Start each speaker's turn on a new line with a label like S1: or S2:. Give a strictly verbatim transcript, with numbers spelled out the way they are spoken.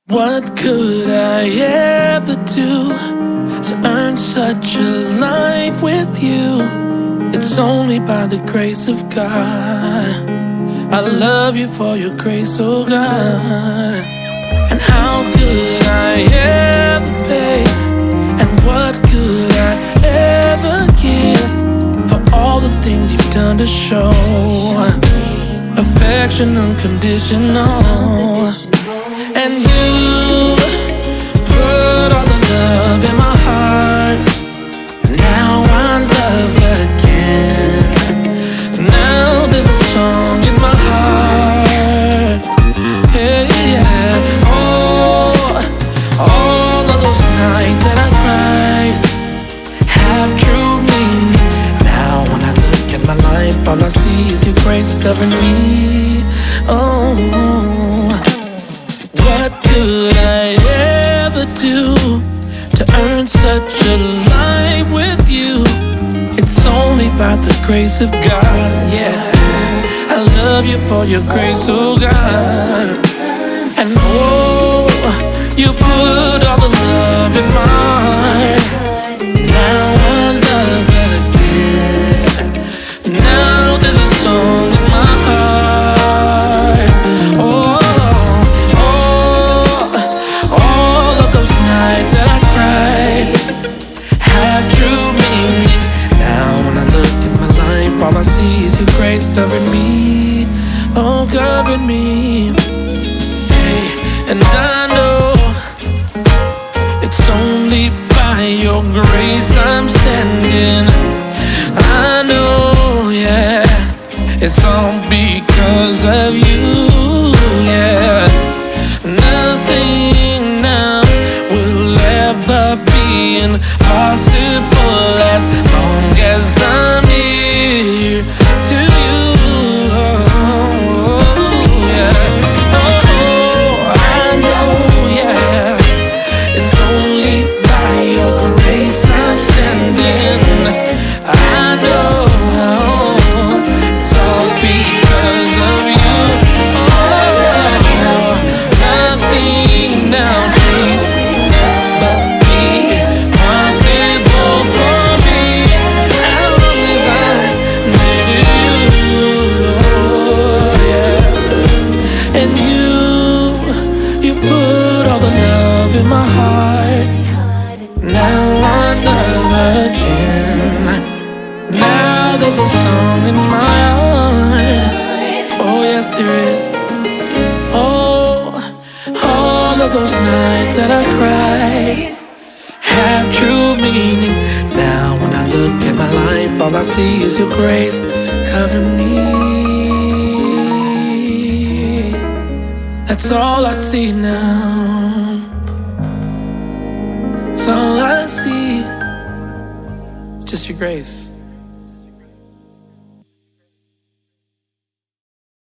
S1: What could I ever do to earn such a life with you? It's only by the grace of God. I love you for your grace, oh God. And how could I ever pay? And what could I ever give for all the things you've done to show affection unconditional? And you put all the love in my heart. Now I love again. Now there's a song in my heart. Hey, yeah. Oh, all of those nights that I cried have true meaning. Now when I look at my life, all I see is your grace covering me. Oh, what could I ever do to earn such a life with you? It's only by the grace of God, yeah. I love you for your grace, oh God. And oh, you put all the love in my heart. Now I love it again. Now there's a song in my heart. Oh, that I cried have true meaning. Now when I look at my life, all I see is your grace covering me. Oh, covering me. Hey, and I know it's only by your grace I'm standing. I know, yeah, it's all because of you, yeah. Nothing now will ever be impossible as long as I'm near to you. Oh, yeah. Oh, I know, yeah, it's only by your grace I'm standing. I know it's all because of you. Oh, nothing now, please, but be possible for me as long as I'm near to you. Yeah. And you, you put all the love in my heart. Now I love again. Now there's a song in my heart. Oh yes there is. Oh, all of those nights that I cried have true meaning. Now when I look at my life, all I see is your grace covering me. That's all I see now. That's all I see. It's just your grace.